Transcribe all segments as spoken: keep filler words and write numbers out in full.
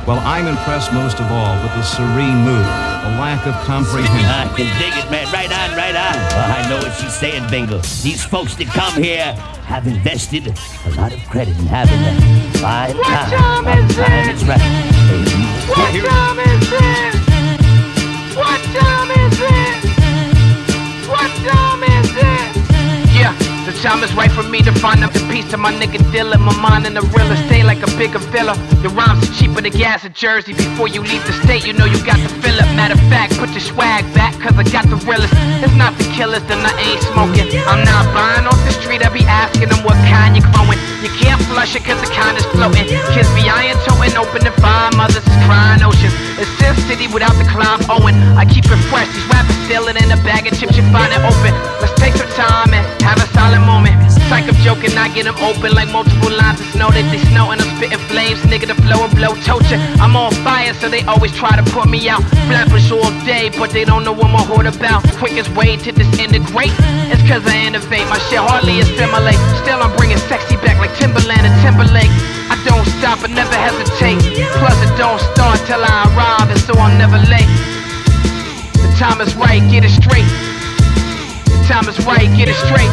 Well, I'm impressed most of all with the serene mood, the lack of comprehension. I can dig it, man. Right on, right on. Well, I know what she's saying, Bingo. These folks that come here have invested a lot of credit in having a fine What time. time is it? Time is right. Hey, What time is it? What time is it? What time is it? Yeah, the time is right for me to find up the piece to my nigga dealer. My mind in the real estate like a bigger villa. Your rhymes are cheaper than gas in Jersey. Before you leave the state, you know you got to fill up. Matter of fact, put your swag back, cause I got the realest. It's not the killers, then I ain't smoking. I'm not buying off the street, I be asking them what kind you growing. You can't flush it cause the kind is floating. Kids be iron toting, open the fire, mothers is crying oceans. It's Sin City without the Clive Owen. I keep it fresh, these rappers stealing in a bag of chips, you find it open. Let's take some time and have a silent moment. Psych, I'm joking, I get them open like multiple lines of snow that they snow and I'm spitting flames. Nigga, the flow and blow torture. I'm on fire, so they always try to put me out. Flappers all day, but they don't know what my hood about. Quickest way to this integrate is cause I innovate. My shit hardly assimilate. Still, I'm bringing sexy back like Timberland and Timberlake. I don't stop, I never hesitate. Plus, it don't start till I arrive, and so I'm never late. The time is right, get it straight. The time is right, get it straight.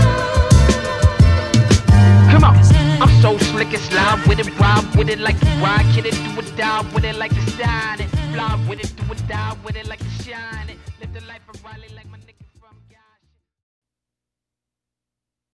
Come on, I'm so slick and slide with it, ride with it like the ride, kid it, do it, die with it like the shine, it fly with it, do it, die with it like the shine, it live the life of Riley like my